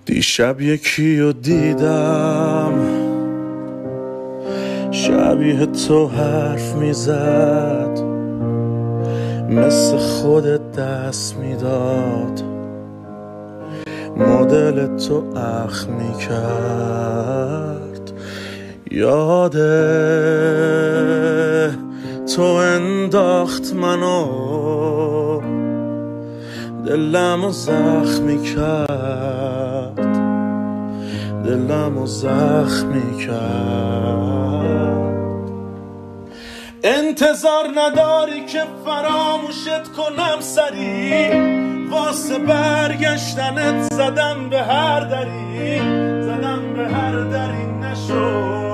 دیشب یکی رو دیدم شبیه تو حرف میزد، مثل خودت دست میداد، مدل تو اخ میکرد. یاده تو انداخت منو، دلمو زخمی کرد، دلمو زخمی کرد. انتظار نداری که فراموشت کنم سری، واسه برگشتنت زدم به هر دری، زدم به هر دری نشد